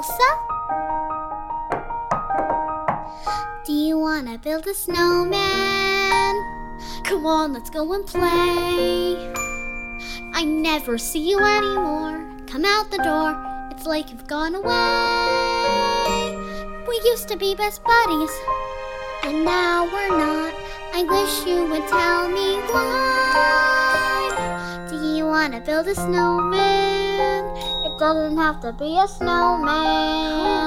Elsa? Do you wanna build a snowman? Come on, let's go and play. I never see you anymore. Come out the door, it's like you've gone away. We used to be best buddies, and now we're not. I wish you would tell me why. Do you wanna build a snowman? It doesn't have to be a snowman.